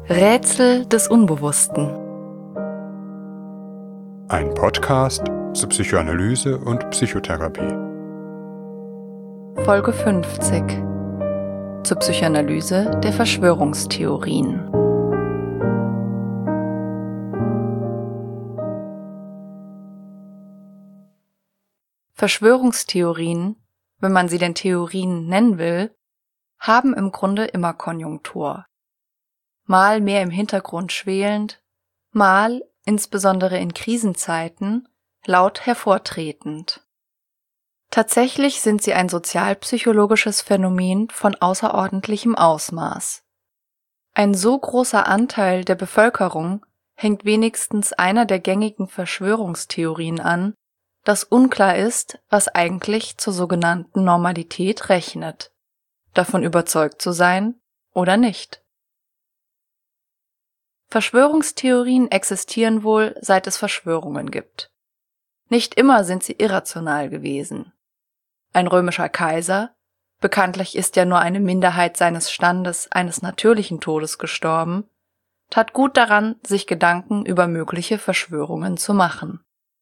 Rätsel des Unbewussten. Ein Podcast zur Psychoanalyse und Psychotherapie. Folge 50. Zur Psychoanalyse der Verschwörungstheorien. Verschwörungstheorien, wenn man sie denn Theorien nennen will, haben im Grunde immer Konjunktur. Mal mehr im Hintergrund schwelend, mal, insbesondere in Krisenzeiten, laut hervortretend. Tatsächlich sind sie ein sozialpsychologisches Phänomen von außerordentlichem Ausmaß. Ein so großer Anteil der Bevölkerung hängt wenigstens einer der gängigen Verschwörungstheorien an, dass unklar ist, was eigentlich zur sogenannten Normalität rechnet, davon überzeugt zu sein oder nicht. Verschwörungstheorien existieren wohl, seit es Verschwörungen gibt. Nicht immer sind sie irrational gewesen. Ein römischer Kaiser, bekanntlich ist ja nur eine Minderheit seines Standes eines natürlichen Todes gestorben, tat gut daran, sich Gedanken über mögliche Verschwörungen zu machen.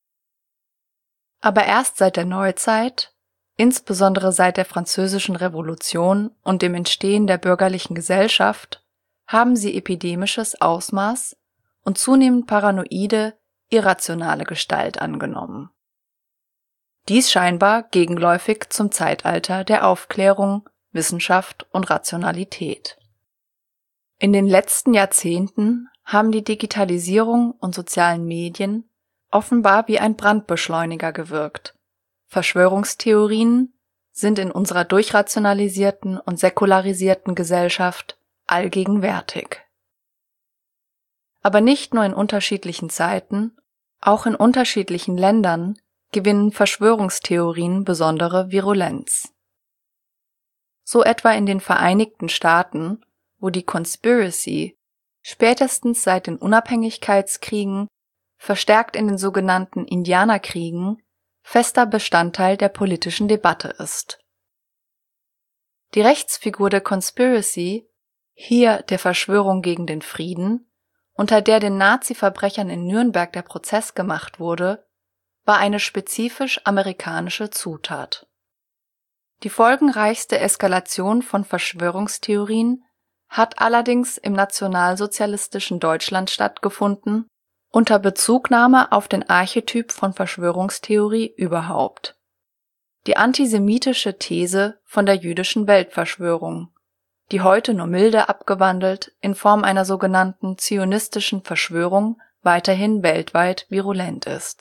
Aber erst seit der Neuzeit, insbesondere seit der Französischen Revolution und dem Entstehen der bürgerlichen Gesellschaft, haben sie epidemisches Ausmaß und zunehmend paranoide, irrationale Gestalt angenommen. Dies scheinbar gegenläufig zum Zeitalter der Aufklärung, Wissenschaft und Rationalität. In den letzten Jahrzehnten haben die Digitalisierung und sozialen Medien offenbar wie ein Brandbeschleuniger gewirkt. Verschwörungstheorien sind in unserer durchrationalisierten und säkularisierten Gesellschaft allgegenwärtig. Aber nicht nur in unterschiedlichen Zeiten, auch in unterschiedlichen Ländern gewinnen Verschwörungstheorien besondere Virulenz. So etwa in den Vereinigten Staaten, wo die Conspiracy spätestens seit den Unabhängigkeitskriegen, verstärkt in den sogenannten Indianerkriegen, fester Bestandteil der politischen Debatte ist. Die Rechtsfigur der Conspiracy, hier der Verschwörung gegen den Frieden, unter der den Nazi-Verbrechern in Nürnberg der Prozess gemacht wurde, war eine spezifisch amerikanische Zutat. Die folgenreichste Eskalation von Verschwörungstheorien hat allerdings im nationalsozialistischen Deutschland stattgefunden, unter Bezugnahme auf den Archetyp von Verschwörungstheorie überhaupt. Die antisemitische These von der jüdischen Weltverschwörung, die heute nur milde abgewandelt in Form einer sogenannten zionistischen Verschwörung weiterhin weltweit virulent ist.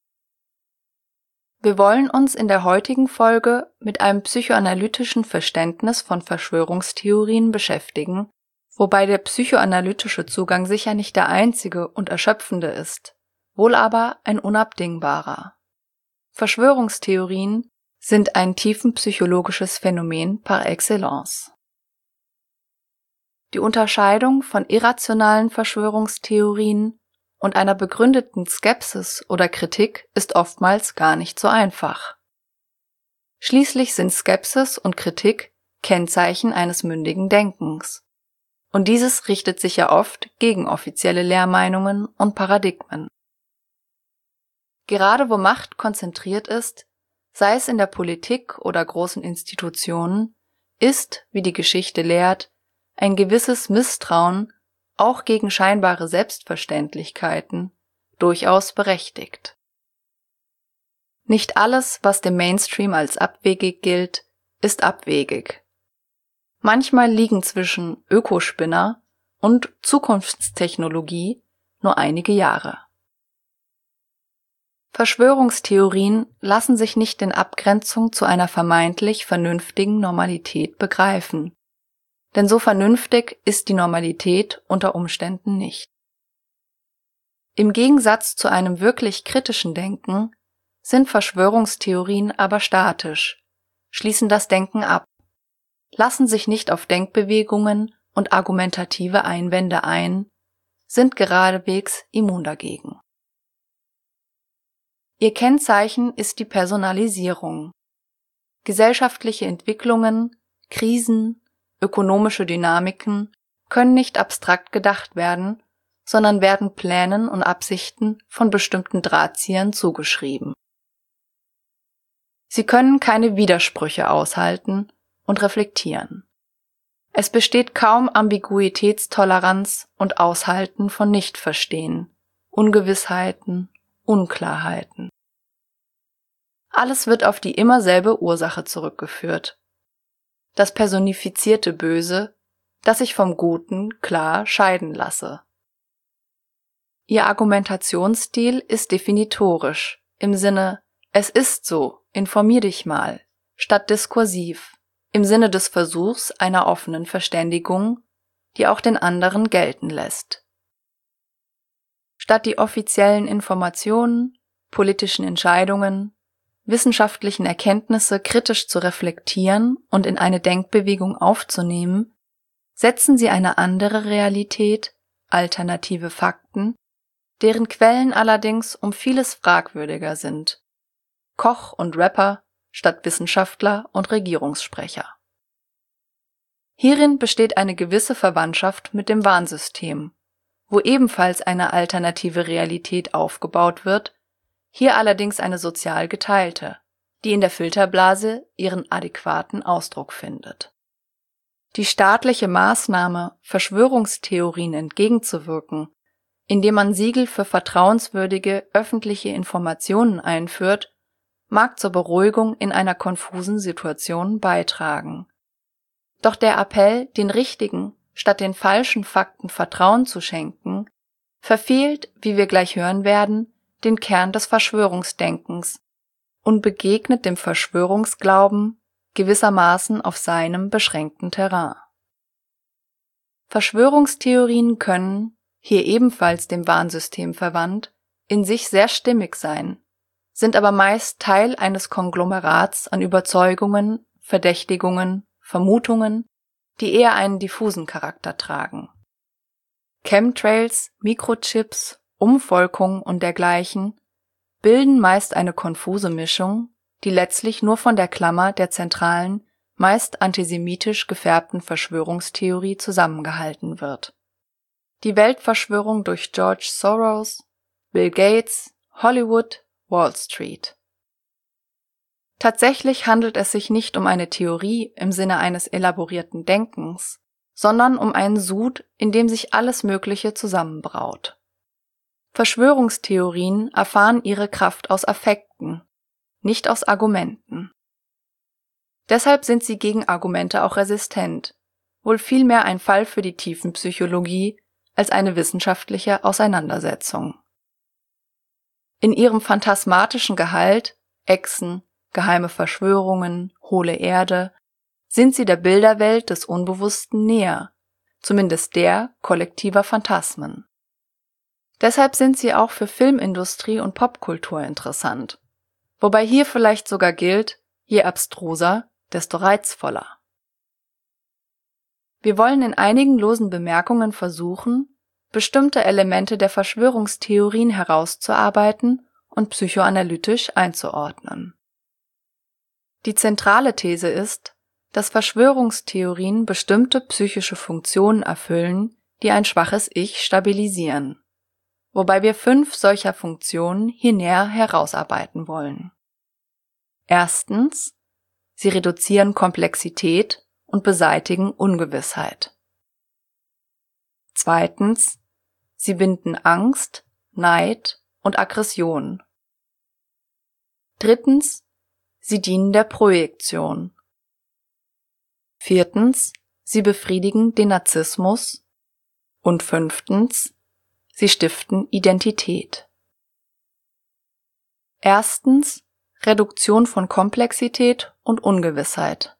Wir wollen uns in der heutigen Folge mit einem psychoanalytischen Verständnis von Verschwörungstheorien beschäftigen, wobei der psychoanalytische Zugang sicher nicht der einzige und erschöpfende ist, wohl aber ein unabdingbarer. Verschwörungstheorien sind ein tiefenpsychologisches Phänomen par excellence. Die Unterscheidung von irrationalen Verschwörungstheorien und einer begründeten Skepsis oder Kritik ist oftmals gar nicht so einfach. Schließlich sind Skepsis und Kritik Kennzeichen eines mündigen Denkens. Und dieses richtet sich ja oft gegen offizielle Lehrmeinungen und Paradigmen. Gerade wo Macht konzentriert ist, sei es in der Politik oder großen Institutionen, ist, wie die Geschichte lehrt, ein gewisses Misstrauen, auch gegen scheinbare Selbstverständlichkeiten, durchaus berechtigt. Nicht alles, was dem Mainstream als abwegig gilt, ist abwegig. Manchmal liegen zwischen Ökospinner und Zukunftstechnologie nur einige Jahre. Verschwörungstheorien lassen sich nicht in Abgrenzung zu einer vermeintlich vernünftigen Normalität begreifen. Denn so vernünftig ist die Normalität unter Umständen nicht. Im Gegensatz zu einem wirklich kritischen Denken sind Verschwörungstheorien aber statisch, schließen das Denken ab, lassen sich nicht auf Denkbewegungen und argumentative Einwände ein, sind geradewegs immun dagegen. Ihr Kennzeichen ist die Personalisierung. Gesellschaftliche Entwicklungen, Krisen, ökonomische Dynamiken können nicht abstrakt gedacht werden, sondern werden Plänen und Absichten von bestimmten Drahtziehern zugeschrieben. Sie können keine Widersprüche aushalten und reflektieren. Es besteht kaum Ambiguitätstoleranz und Aushalten von Nichtverstehen, Ungewissheiten, Unklarheiten. Alles wird auf die immer selbe Ursache zurückgeführt. Das personifizierte Böse, das sich vom Guten klar scheiden lasse. Ihr Argumentationsstil ist definitorisch, im Sinne „Es ist so, informier dich mal“, statt diskursiv, im Sinne des Versuchs einer offenen Verständigung, die auch den anderen gelten lässt. Statt die offiziellen Informationen, politischen Entscheidungen, wissenschaftlichen Erkenntnisse kritisch zu reflektieren und in eine Denkbewegung aufzunehmen, setzen sie eine andere Realität, alternative Fakten, deren Quellen allerdings um vieles fragwürdiger sind. Koch und Rapper statt Wissenschaftler und Regierungssprecher. Hierin besteht eine gewisse Verwandtschaft mit dem Warnsystem, wo ebenfalls eine alternative Realität aufgebaut wird, hier allerdings eine sozial geteilte, die in der Filterblase ihren adäquaten Ausdruck findet. Die staatliche Maßnahme, Verschwörungstheorien entgegenzuwirken, indem man Siegel für vertrauenswürdige öffentliche Informationen einführt, mag zur Beruhigung in einer konfusen Situation beitragen. Doch der Appell, den richtigen statt den falschen Fakten Vertrauen zu schenken, verfehlt, wie wir gleich hören werden, den Kern des Verschwörungsdenkens und begegnet dem Verschwörungsglauben gewissermaßen auf seinem beschränkten Terrain. Verschwörungstheorien können, hier ebenfalls dem Warnsystem verwandt, in sich sehr stimmig sein, sind aber meist Teil eines Konglomerats an Überzeugungen, Verdächtigungen, Vermutungen, die eher einen diffusen Charakter tragen. Chemtrails, Mikrochips, Umvolkung und dergleichen bilden meist eine konfuse Mischung, die letztlich nur von der Klammer der zentralen, meist antisemitisch gefärbten Verschwörungstheorie zusammengehalten wird. Die Weltverschwörung durch George Soros, Bill Gates, Hollywood, Wall Street. Tatsächlich handelt es sich nicht um eine Theorie im Sinne eines elaborierten Denkens, sondern um einen Sud, in dem sich alles Mögliche zusammenbraut. Verschwörungstheorien erfahren ihre Kraft aus Affekten, nicht aus Argumenten. Deshalb sind sie gegen Argumente auch resistent, wohl vielmehr ein Fall für die Tiefenpsychologie als eine wissenschaftliche Auseinandersetzung. In ihrem phantasmatischen Gehalt, Echsen, geheime Verschwörungen, hohle Erde, sind sie der Bilderwelt des Unbewussten näher, zumindest der kollektiver Phantasmen. Deshalb sind sie auch für Filmindustrie und Popkultur interessant, wobei hier vielleicht sogar gilt, je abstruser, desto reizvoller. Wir wollen in einigen losen Bemerkungen versuchen, bestimmte Elemente der Verschwörungstheorien herauszuarbeiten und psychoanalytisch einzuordnen. Die zentrale These ist, dass Verschwörungstheorien bestimmte psychische Funktionen erfüllen, die ein schwaches Ich stabilisieren, wobei wir 5 solcher Funktionen hier näher herausarbeiten wollen. Erstens, sie reduzieren Komplexität und beseitigen Ungewissheit. Zweitens, sie binden Angst, Neid und Aggression. Drittens, sie dienen der Projektion. Viertens, sie befriedigen den Narzissmus. Und 5. sie stiften Identität. Erstens, Reduktion von Komplexität und Ungewissheit.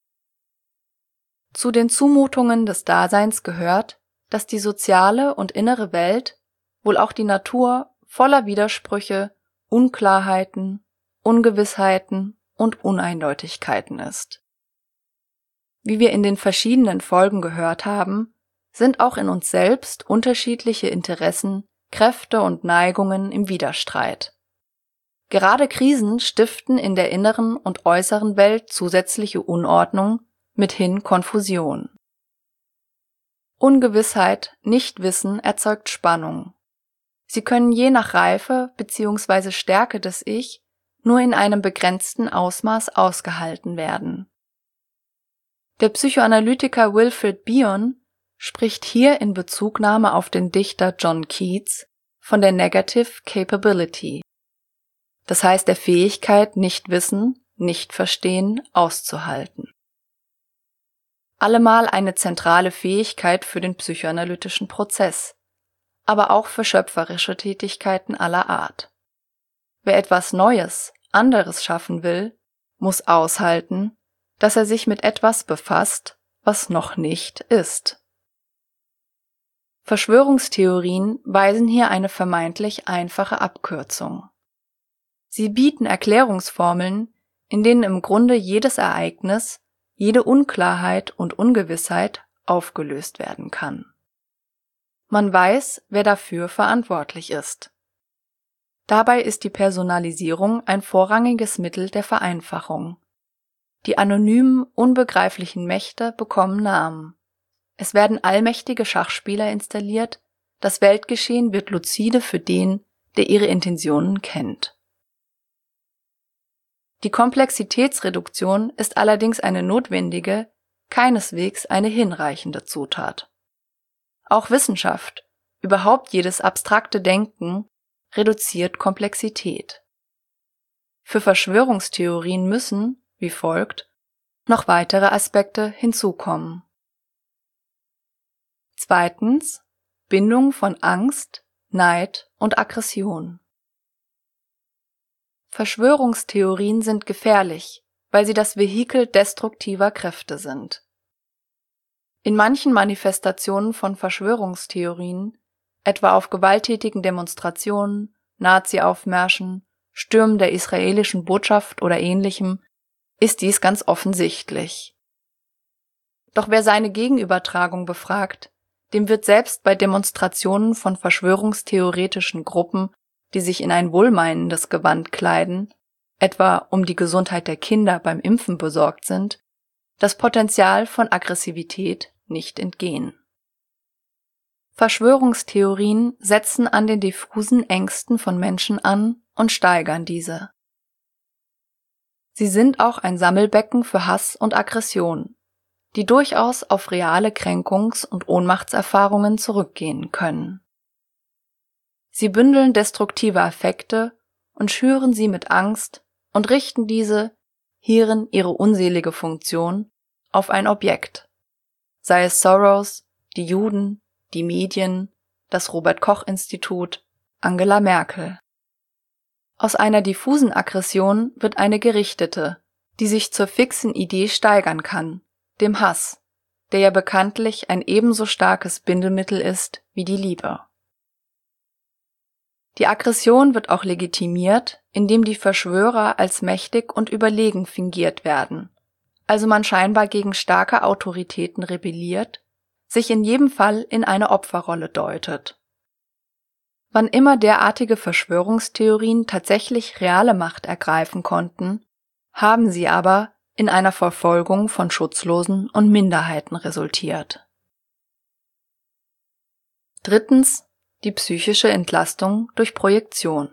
Zu den Zumutungen des Daseins gehört, dass die soziale und innere Welt, wohl auch die Natur, voller Widersprüche, Unklarheiten, Ungewissheiten und Uneindeutigkeiten ist. Wie wir in den verschiedenen Folgen gehört haben, sind auch in uns selbst unterschiedliche Interessen, Kräfte und Neigungen im Widerstreit. Gerade Krisen stiften in der inneren und äußeren Welt zusätzliche Unordnung, mithin Konfusion. Ungewissheit, Nichtwissen erzeugt Spannung. Sie können je nach Reife bzw. Stärke des Ich nur in einem begrenzten Ausmaß ausgehalten werden. Der Psychoanalytiker Wilfred Bion spricht hier in Bezugnahme auf den Dichter John Keats von der Negative Capability, das heißt der Fähigkeit, nicht wissen, nicht verstehen, auszuhalten. Allemal eine zentrale Fähigkeit für den psychoanalytischen Prozess, aber auch für schöpferische Tätigkeiten aller Art. Wer etwas Neues, anderes schaffen will, muss aushalten, dass er sich mit etwas befasst, was noch nicht ist. Verschwörungstheorien weisen hier eine vermeintlich einfache Abkürzung. Sie bieten Erklärungsformeln, in denen im Grunde jedes Ereignis, jede Unklarheit und Ungewissheit aufgelöst werden kann. Man weiß, wer dafür verantwortlich ist. Dabei ist die Personalisierung ein vorrangiges Mittel der Vereinfachung. Die anonymen, unbegreiflichen Mächte bekommen Namen. Es werden allmächtige Schachspieler installiert, das Weltgeschehen wird luzide für den, der ihre Intentionen kennt. Die Komplexitätsreduktion ist allerdings eine notwendige, keineswegs eine hinreichende Zutat. Auch Wissenschaft, überhaupt jedes abstrakte Denken, reduziert Komplexität. Für Verschwörungstheorien müssen, wie folgt, noch weitere Aspekte hinzukommen. Zweitens, Bindung von Angst, Neid und Aggression. Verschwörungstheorien sind gefährlich, weil sie das Vehikel destruktiver Kräfte sind. In manchen Manifestationen von Verschwörungstheorien, etwa auf gewalttätigen Demonstrationen, Nazi-Aufmärschen, Stürmen der israelischen Botschaft oder Ähnlichem, ist dies ganz offensichtlich. Doch wer seine Gegenübertragung befragt, dem wird selbst bei Demonstrationen von verschwörungstheoretischen Gruppen, die sich in ein wohlmeinendes Gewand kleiden, etwa um die Gesundheit der Kinder beim Impfen besorgt sind, das Potenzial von Aggressivität nicht entgehen. Verschwörungstheorien setzen an den diffusen Ängsten von Menschen an und steigern diese. Sie sind auch ein Sammelbecken für Hass und Aggression, die durchaus auf reale Kränkungs- und Ohnmachtserfahrungen zurückgehen können. Sie bündeln destruktive Affekte und schüren sie mit Angst und richten diese, hierin ihre unselige Funktion, auf ein Objekt, sei es Soros, die Juden, die Medien, das Robert-Koch-Institut, Angela Merkel. Aus einer diffusen Aggression wird eine gerichtete, die sich zur fixen Idee steigern kann, dem Hass, der ja bekanntlich ein ebenso starkes Bindemittel ist wie die Liebe. Die Aggression wird auch legitimiert, indem die Verschwörer als mächtig und überlegen fingiert werden, also man scheinbar gegen starke Autoritäten rebelliert, sich in jedem Fall in eine Opferrolle deutet. Wann immer derartige Verschwörungstheorien tatsächlich reale Macht ergreifen konnten, haben sie aber in einer Verfolgung von Schutzlosen und Minderheiten resultiert. Drittens, die psychische Entlastung durch Projektion.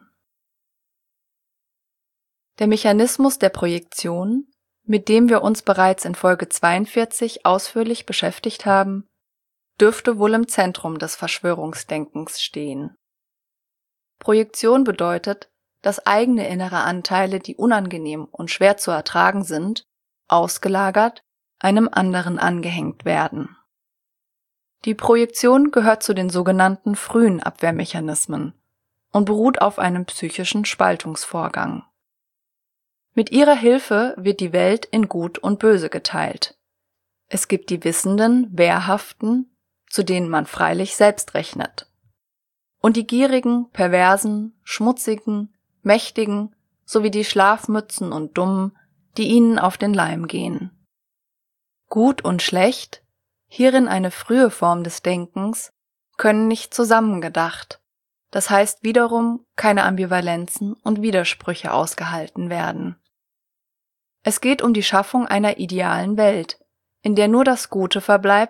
Der Mechanismus der Projektion, mit dem wir uns bereits in Folge 42 ausführlich beschäftigt haben, dürfte wohl im Zentrum des Verschwörungsdenkens stehen. Projektion bedeutet, dass eigene innere Anteile, die unangenehm und schwer zu ertragen sind, ausgelagert, einem anderen angehängt werden. Die Projektion gehört zu den sogenannten frühen Abwehrmechanismen und beruht auf einem psychischen Spaltungsvorgang. Mit ihrer Hilfe wird die Welt in Gut und Böse geteilt. Es gibt die Wissenden, Wehrhaften, zu denen man freilich selbst rechnet, und die gierigen, perversen, schmutzigen, mächtigen sowie die Schlafmützen und Dummen, die ihnen auf den Leim gehen. Gut und schlecht, hierin eine frühe Form des Denkens, können nicht zusammengedacht, das heißt wiederum keine Ambivalenzen und Widersprüche ausgehalten werden. Es geht um die Schaffung einer idealen Welt, in der nur das Gute verbleibt,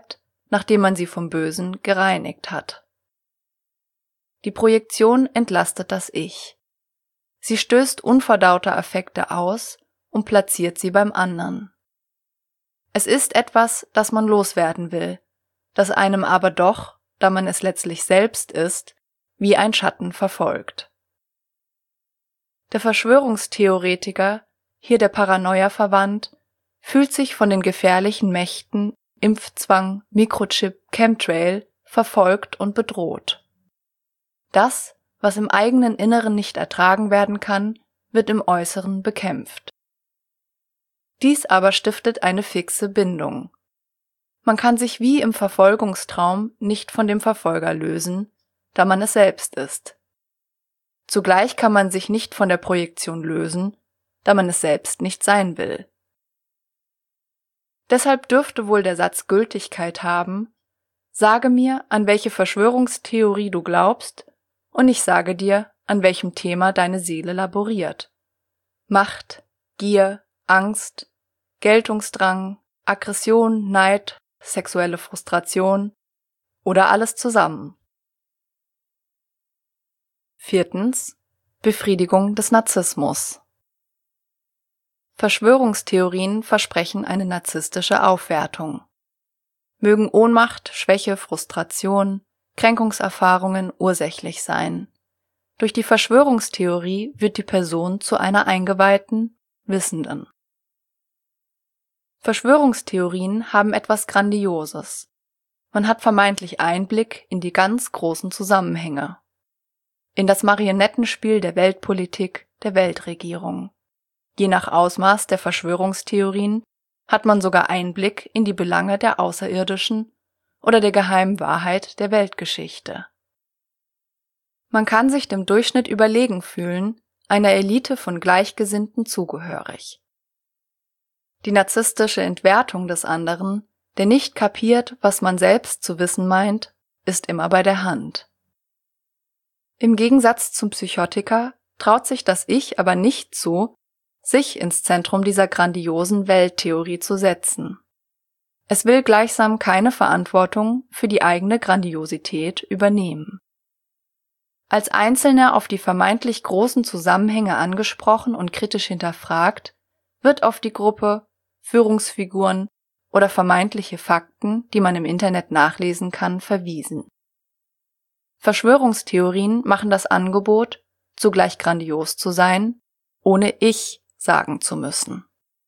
nachdem man sie vom Bösen gereinigt hat. Die Projektion entlastet das Ich. Sie stößt unverdaute Affekte aus und platziert sie beim anderen. Es ist etwas, das man loswerden will, das einem aber doch, da man es letztlich selbst ist, wie ein Schatten verfolgt. Der Verschwörungstheoretiker, hier der Paranoia verwandt, fühlt sich von den gefährlichen Mächten Impfzwang, Mikrochip, Chemtrail verfolgt und bedroht. Das, was im eigenen Inneren nicht ertragen werden kann, wird im Äußeren bekämpft. Dies aber stiftet eine fixe Bindung. Man kann sich wie im Verfolgungstraum nicht von dem Verfolger lösen, da man es selbst ist. Zugleich kann man sich nicht von der Projektion lösen, da man es selbst nicht sein will. Deshalb dürfte wohl der Satz Gültigkeit haben: Sage mir, an welche Verschwörungstheorie du glaubst, und ich sage dir, an welchem Thema deine Seele laboriert. Macht, Gier, Angst, Geltungsdrang, Aggression, Neid, sexuelle Frustration oder alles zusammen. 4. Befriedigung des Narzissmus. Verschwörungstheorien versprechen eine narzisstische Aufwertung. Mögen Ohnmacht, Schwäche, Frustration, Kränkungserfahrungen ursächlich sein. Durch die Verschwörungstheorie wird die Person zu einer eingeweihten, Wissenden. Verschwörungstheorien haben etwas Grandioses. Man hat vermeintlich Einblick in die ganz großen Zusammenhänge. In das Marionettenspiel der Weltpolitik, der Weltregierung. Je nach Ausmaß der Verschwörungstheorien hat man sogar Einblick in die Belange der Außerirdischen oder der geheimen Wahrheit der Weltgeschichte. Man kann sich dem Durchschnitt überlegen fühlen, einer Elite von Gleichgesinnten zugehörig. Die narzisstische Entwertung des anderen, der nicht kapiert, was man selbst zu wissen meint, ist immer bei der Hand. Im Gegensatz zum Psychotiker traut sich das Ich aber nicht zu, sich ins Zentrum dieser grandiosen Welttheorie zu setzen. Es will gleichsam keine Verantwortung für die eigene Grandiosität übernehmen. Als Einzelner auf die vermeintlich großen Zusammenhänge angesprochen und kritisch hinterfragt, wird auf die Gruppe, Führungsfiguren oder vermeintliche Fakten, die man im Internet nachlesen kann, verwiesen. Verschwörungstheorien machen das Angebot, zugleich grandios zu sein, ohne Ich sagen zu müssen.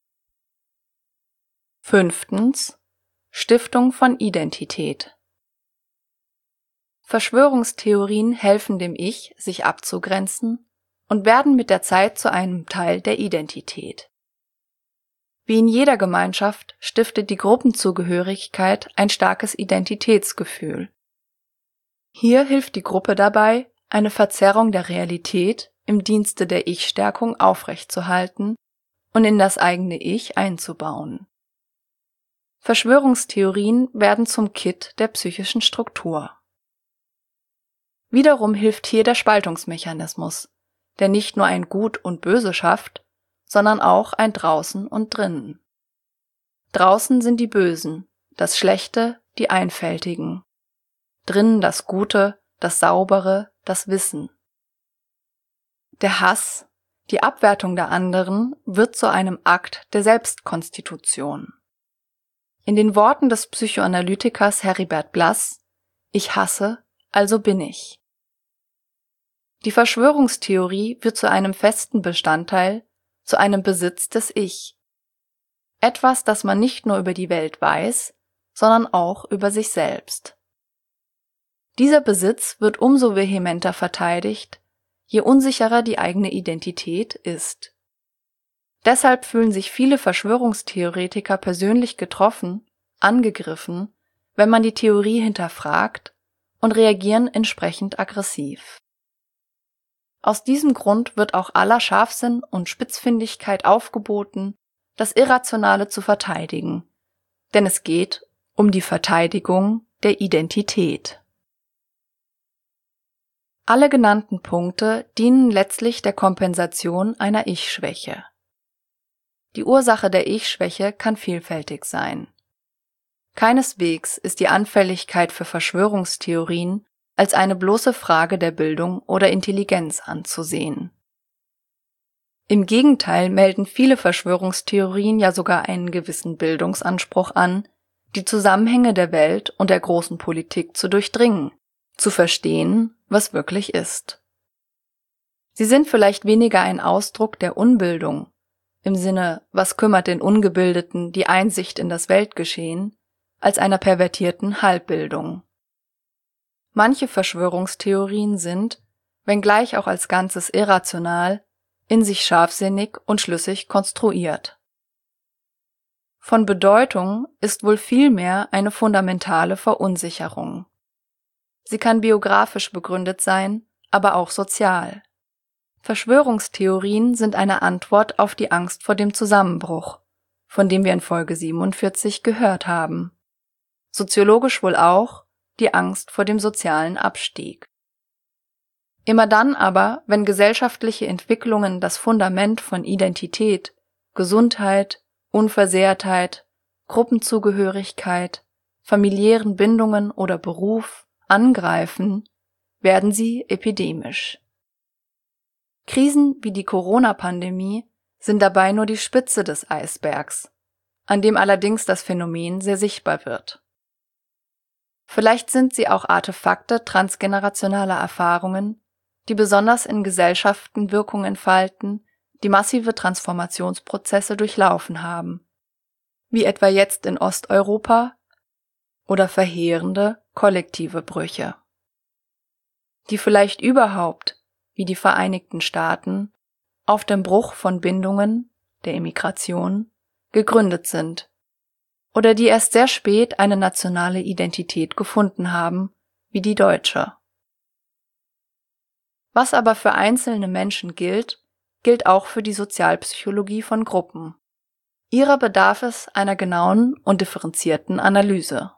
5. Stiftung von Identität. Verschwörungstheorien helfen dem Ich, sich abzugrenzen und werden mit der Zeit zu einem Teil der Identität. Wie in jeder Gemeinschaft stiftet die Gruppenzugehörigkeit ein starkes Identitätsgefühl. Hier hilft die Gruppe dabei, eine Verzerrung der Realität im Dienste der Ich-Stärkung aufrechtzuerhalten und in das eigene Ich einzubauen. Verschwörungstheorien werden zum Kit der psychischen Struktur. Wiederum hilft hier der Spaltungsmechanismus, der nicht nur ein Gut und Böse schafft, sondern auch ein Draußen und Drinnen. Draußen sind die Bösen, das Schlechte, die Einfältigen. Drinnen das Gute, das Saubere, das Wissen. Der Hass, die Abwertung der anderen, wird zu einem Akt der Selbstkonstitution. In den Worten des Psychoanalytikers Heribert Blass: Ich hasse, also bin ich. Die Verschwörungstheorie wird zu einem festen Bestandteil, zu einem Besitz des Ich. Etwas, das man nicht nur über die Welt weiß, sondern auch über sich selbst. Dieser Besitz wird umso vehementer verteidigt, je unsicherer die eigene Identität ist. Deshalb fühlen sich viele Verschwörungstheoretiker persönlich getroffen, angegriffen, wenn man die Theorie hinterfragt, und reagieren entsprechend aggressiv. Aus diesem Grund wird auch aller Scharfsinn und Spitzfindigkeit aufgeboten, das Irrationale zu verteidigen, denn es geht um die Verteidigung der Identität. Alle genannten Punkte dienen letztlich der Kompensation einer Ich-Schwäche. Die Ursache der Ich-Schwäche kann vielfältig sein. Keineswegs ist die Anfälligkeit für Verschwörungstheorien als eine bloße Frage der Bildung oder Intelligenz anzusehen. Im Gegenteil melden viele Verschwörungstheorien ja sogar einen gewissen Bildungsanspruch an, die Zusammenhänge der Welt und der großen Politik zu durchdringen, zu verstehen, was wirklich ist. Sie sind vielleicht weniger ein Ausdruck der Unbildung, im Sinne, was kümmert den Ungebildeten die Einsicht in das Weltgeschehen, als einer pervertierten Halbbildung. Manche Verschwörungstheorien sind, wenngleich auch als Ganzes irrational, in sich scharfsinnig und schlüssig konstruiert. Von Bedeutung ist wohl vielmehr eine fundamentale Verunsicherung. Sie kann biografisch begründet sein, aber auch sozial. Verschwörungstheorien sind eine Antwort auf die Angst vor dem Zusammenbruch, von dem wir in Folge 47 gehört haben. Soziologisch wohl auch die Angst vor dem sozialen Abstieg. Immer dann aber, wenn gesellschaftliche Entwicklungen das Fundament von Identität, Gesundheit, Unversehrtheit, Gruppenzugehörigkeit, familiären Bindungen oder Beruf angreifen, werden sie epidemisch. Krisen wie die Corona-Pandemie sind dabei nur die Spitze des Eisbergs, an dem allerdings das Phänomen sehr sichtbar wird. Vielleicht sind sie auch Artefakte transgenerationaler Erfahrungen, die besonders in Gesellschaften Wirkung entfalten, die massive Transformationsprozesse durchlaufen haben, wie etwa jetzt in Osteuropa, oder verheerende kollektive Brüche, die vielleicht überhaupt, wie die Vereinigten Staaten, auf dem Bruch von Bindungen, der Immigration, gegründet sind, oder die erst sehr spät eine nationale Identität gefunden haben, wie die deutsche. Was aber für einzelne Menschen gilt, gilt auch für die Sozialpsychologie von Gruppen. Ihrer bedarf es einer genauen und differenzierten Analyse.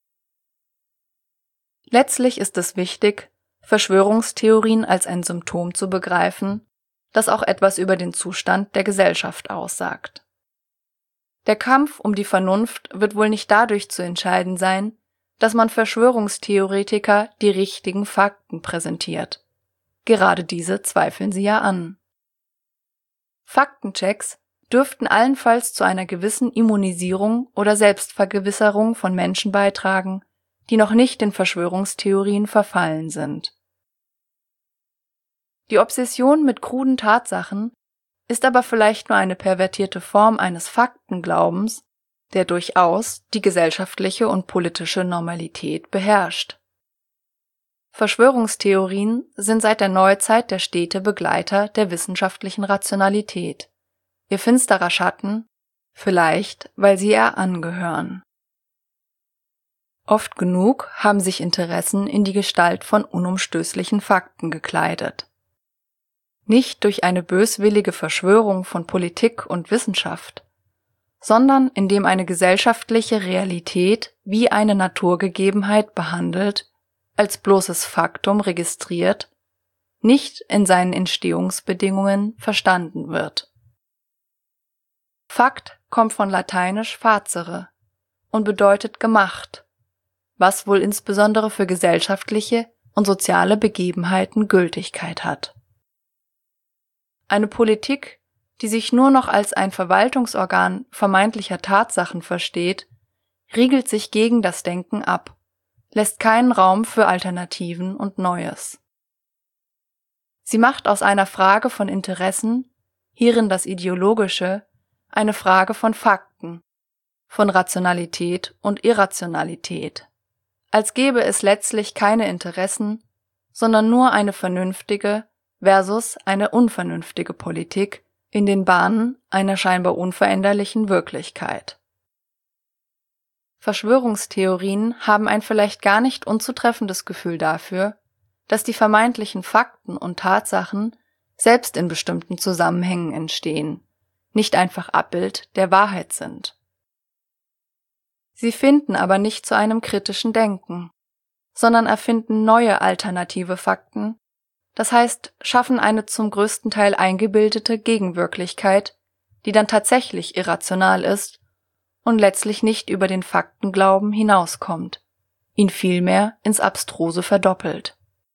Letztlich ist es wichtig, Verschwörungstheorien als ein Symptom zu begreifen, das auch etwas über den Zustand der Gesellschaft aussagt. Der Kampf um die Vernunft wird wohl nicht dadurch zu entscheiden sein, dass man Verschwörungstheoretiker die richtigen Fakten präsentiert. Gerade diese zweifeln sie ja an. Faktenchecks dürften allenfalls zu einer gewissen Immunisierung oder Selbstvergewisserung von Menschen beitragen, die noch nicht in Verschwörungstheorien verfallen sind. Die Obsession mit kruden Tatsachen ist aber vielleicht nur eine pervertierte Form eines Faktenglaubens, der durchaus die gesellschaftliche und politische Normalität beherrscht. Verschwörungstheorien sind seit der Neuzeit der stete Begleiter der wissenschaftlichen Rationalität, ihr finsterer Schatten, vielleicht weil sie ihr angehören. Oft genug haben sich Interessen in die Gestalt von unumstößlichen Fakten gekleidet. Nicht durch eine böswillige Verschwörung von Politik und Wissenschaft, sondern indem eine gesellschaftliche Realität wie eine Naturgegebenheit behandelt, als bloßes Faktum registriert, nicht in seinen Entstehungsbedingungen verstanden wird. Fakt kommt von lateinisch facere und bedeutet gemacht, was wohl insbesondere für gesellschaftliche und soziale Begebenheiten Gültigkeit hat. Eine Politik, die sich nur noch als ein Verwaltungsorgan vermeintlicher Tatsachen versteht, riegelt sich gegen das Denken ab, lässt keinen Raum für Alternativen und Neues. Sie macht aus einer Frage von Interessen, hierin das Ideologische, eine Frage von Fakten, von Rationalität und Irrationalität, als gäbe es letztlich keine Interessen, sondern nur eine vernünftige versus eine unvernünftige Politik in den Bahnen einer scheinbar unveränderlichen Wirklichkeit. Verschwörungstheorien haben ein vielleicht gar nicht unzutreffendes Gefühl dafür, dass die vermeintlichen Fakten und Tatsachen selbst in bestimmten Zusammenhängen entstehen, nicht einfach Abbild der Wahrheit sind. Sie finden aber nicht zu einem kritischen Denken, sondern erfinden neue alternative Fakten, das heißt, schaffen eine zum größten Teil eingebildete Gegenwirklichkeit, die dann tatsächlich irrational ist und letztlich nicht über den Faktenglauben hinauskommt, ihn vielmehr ins Abstruse verdoppelt.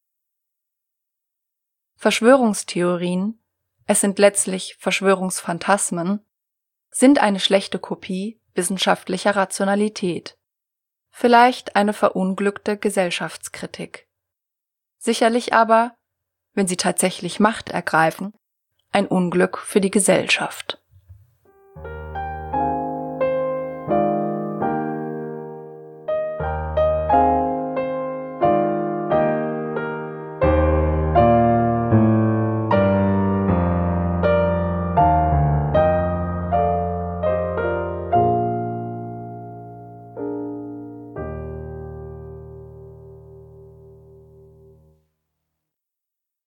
Verschwörungstheorien, es sind letztlich Verschwörungsphantasmen, sind eine schlechte Kopie wissenschaftlicher Rationalität, vielleicht eine verunglückte Gesellschaftskritik. Sicherlich aber, wenn sie tatsächlich Macht ergreifen, ein Unglück für die Gesellschaft.